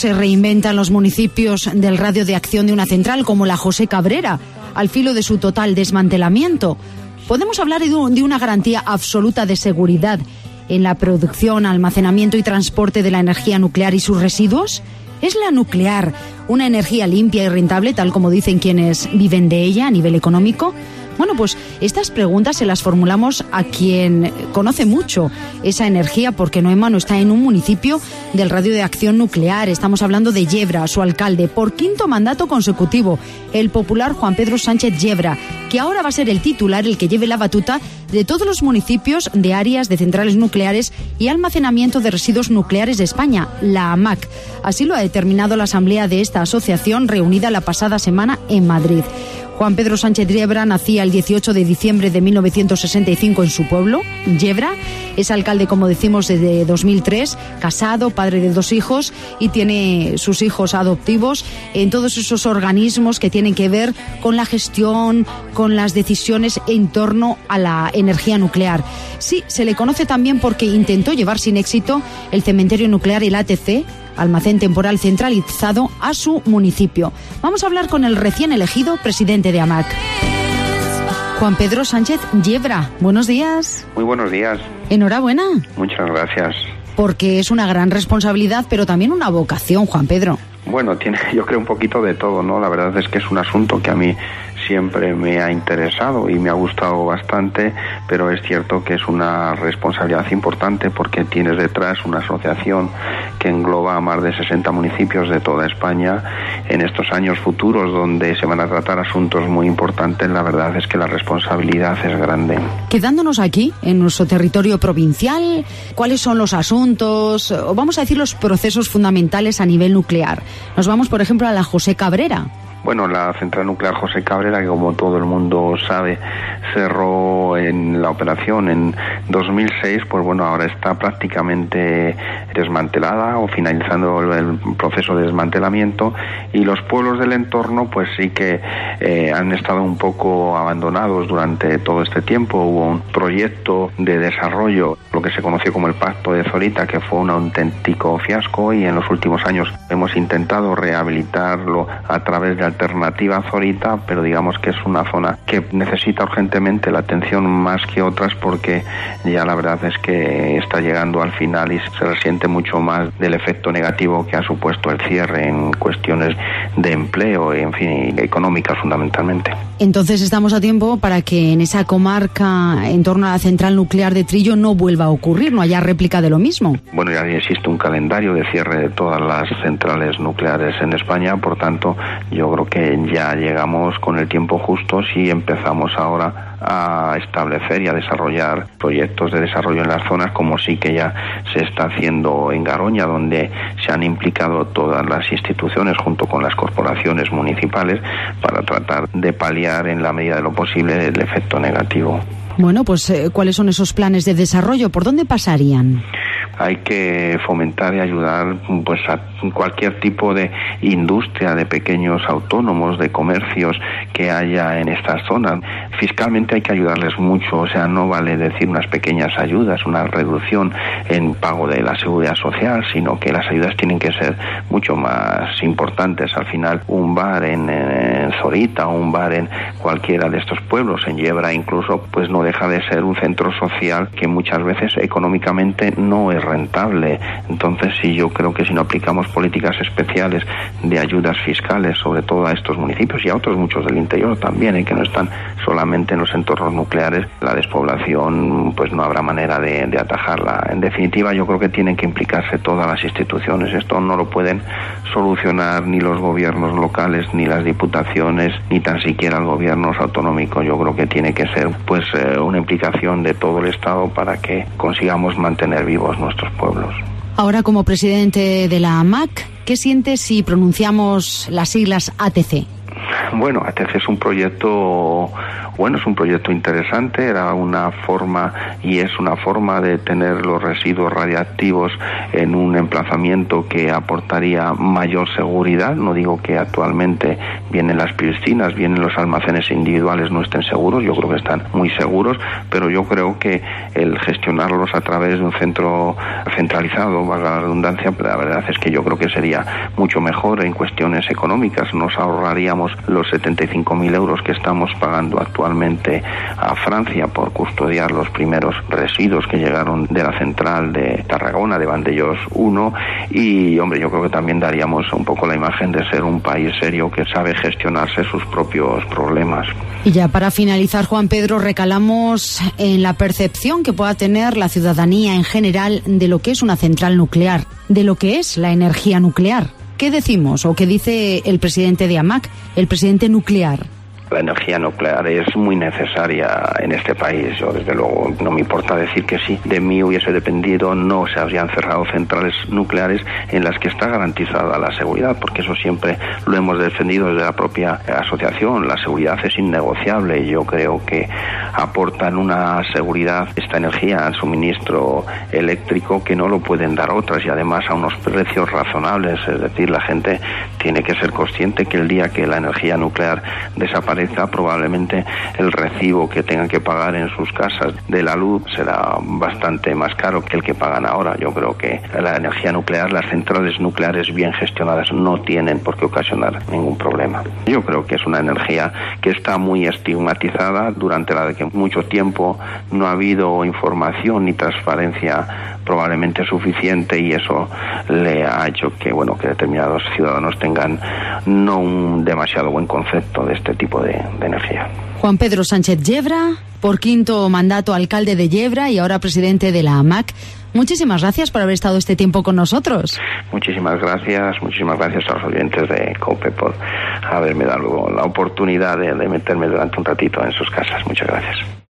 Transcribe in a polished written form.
se reinventan los municipios del radio de acción de una central como la José Cabrera, al filo de su total desmantelamiento. Podemos hablar de una garantía absoluta de seguridad en la producción, almacenamiento y transporte de la energía nuclear y sus residuos. ¿Es la nuclear una energía limpia y rentable, tal como dicen quienes viven de ella a nivel económico? Bueno, pues estas preguntas se las formulamos a quien conoce mucho esa energía, porque Noemano está en un municipio del radio de acción nuclear. Estamos hablando de Yebra, su alcalde, por 5º mandato consecutivo, el popular Juan Pedro Sánchez Yebra, que ahora va a ser el titular, el que lleve la batuta de todos los municipios de áreas de centrales nucleares y almacenamiento de residuos nucleares de España, la AMAC. Así lo ha determinado la asamblea de esta asociación reunida la pasada semana en Madrid. Juan Pedro Sánchez Yebra nacía el 18 de diciembre de 1965 en su pueblo, Yebra. Es alcalde, como decimos, desde 2003, casado, padre de 2 hijos y tiene sus hijos adoptivos en todos esos organismos que tienen que ver con la gestión, con las decisiones en torno a la energía nuclear. Sí, se le conoce también porque intentó llevar sin éxito el cementerio nuclear, el ATC, almacén temporal centralizado, a su municipio. Vamos a hablar con el recién elegido presidente de AMAC. Juan Pedro Sánchez Yebra, buenos días. Muy buenos días. Enhorabuena. Muchas gracias. Porque es una gran responsabilidad, pero también una vocación, Juan Pedro. Bueno, tiene, yo creo, un poquito de todo, ¿no? La verdad es que es un asunto que a mí siempre me ha interesado y me ha gustado bastante, pero es cierto que es una responsabilidad importante porque tienes detrás una asociación que engloba a más de 60 municipios de toda España. En estos años futuros donde se van a tratar asuntos muy importantes, la verdad es que la responsabilidad es grande. Quedándonos aquí, en nuestro territorio provincial, ¿cuáles son los asuntos, o vamos a decir los procesos fundamentales a nivel nuclear? Nos vamos, por ejemplo, a la José Cabrera. Bueno, la central nuclear José Cabrera, que como todo el mundo sabe, cerró en la operación en 2006, pues bueno, ahora está prácticamente desmantelada o finalizando el proceso de desmantelamiento, y los pueblos del entorno pues sí que han estado un poco abandonados durante todo este tiempo. Hubo un proyecto de desarrollo, lo que se conoció como el Pacto de Zorita, que fue un auténtico fiasco, y en los últimos años hemos intentado rehabilitarlo a través de alternativa Zorita, pero digamos que es una zona que necesita urgentemente la atención más que otras, porque ya la verdad es que está llegando al final y se resiente mucho más del efecto negativo que ha supuesto el cierre en cuestiones de empleo, en fin, económicas fundamentalmente. Entonces estamos a tiempo para que en esa comarca en torno a la central nuclear de Trillo no vuelva a ocurrir, no haya réplica de lo mismo. Bueno, ya existe un calendario de cierre de todas las centrales nucleares en España, por tanto yo creo que ya llegamos con el tiempo justo si empezamos ahora a establecer y a desarrollar proyectos de desarrollo en las zonas, como sí que ya se está haciendo en Garoña, donde se han implicado todas las instituciones junto con las corporaciones municipales para tratar de paliar en la medida de lo posible el efecto negativo. Bueno, pues ¿cuáles son esos planes de desarrollo? ¿Por dónde pasarían? Hay que fomentar y ayudar pues a cualquier tipo de industria, de pequeños autónomos, de comercios que haya en estas zonas. Fiscalmente hay que ayudarles mucho, o sea, no vale decir unas pequeñas ayudas, una reducción en pago de la seguridad social, sino que las ayudas tienen que ser mucho más importantes. Al final, un bar en Zorita o un bar en cualquiera de estos pueblos, en Yebra incluso, pues no deja de ser un centro social que muchas veces económicamente no es rentable. Entonces sí, yo creo que si no aplicamos políticas especiales de ayudas fiscales, sobre todo a estos municipios y a otros muchos del interior también, que no están solamente en los entornos nucleares, la despoblación pues no habrá manera de atajarla. En definitiva, yo creo que tienen que implicarse todas las instituciones. Esto no lo pueden solucionar ni los gobiernos locales, ni las diputaciones, ni tan siquiera el gobierno autonómico. Yo creo que tiene que ser pues una implicación de todo el Estado para que consigamos mantener vivos nuestros pueblos. Ahora, como presidente de la AMAC, ¿qué siente si pronunciamos las siglas ATC? Bueno, ATC es un proyecto, es un proyecto interesante, era una forma y es una forma de tener los residuos radiactivos en un emplazamiento que aportaría mayor seguridad. No digo que actualmente vienen las piscinas, vienen los almacenes individuales no estén seguros, yo creo que están muy seguros, pero yo creo que el gestionarlos a través de un centro centralizado, valga la redundancia, la verdad es que yo creo que sería mucho mejor en cuestiones económicas. Nos ahorraríamos los 75.000 euros que estamos pagando actualmente a Francia por custodiar los primeros residuos que llegaron de la central de Tarragona, de Vandellós 1, y hombre, yo creo que también daríamos un poco la imagen de ser un país serio que sabe gestionarse sus propios problemas. Y ya para finalizar, Juan Pedro, recalamos en la percepción que pueda tener la ciudadanía en general de lo que es una central nuclear, de lo que es la energía nuclear. ¿Qué decimos o qué dice el presidente de AMAC, el presidente nuclear? La energía nuclear es muy necesaria en este país. Yo, desde luego, no me importa decir que si de mí hubiese dependido, no se habrían cerrado centrales nucleares en las que está garantizada la seguridad, porque eso siempre lo hemos defendido desde la propia asociación. La seguridad es innegociable y yo creo que aportan una seguridad esta energía al suministro eléctrico que no lo pueden dar otras, y además a unos precios razonables. Es decir, la gente tiene que ser consciente que el día que la energía nuclear desaparezca, probablemente el recibo que tengan que pagar en sus casas de la luz será bastante más caro que el que pagan ahora. Yo creo que la energía nuclear, las centrales nucleares bien gestionadas no tienen por qué ocasionar ningún problema. Yo creo que es una energía que está muy estigmatizada, durante la de que mucho tiempo no ha habido información ni transparencia probablemente suficiente, y eso le ha hecho que determinados ciudadanos tengan no un demasiado buen concepto de este tipo de energía. Juan Pedro Sánchez Yebra, por quinto mandato alcalde de Yebra y ahora presidente de la AMAC. Muchísimas gracias por haber estado este tiempo con nosotros. Muchísimas gracias a los oyentes de COPE por haberme dado la oportunidad de meterme durante un ratito en sus casas. Muchas gracias.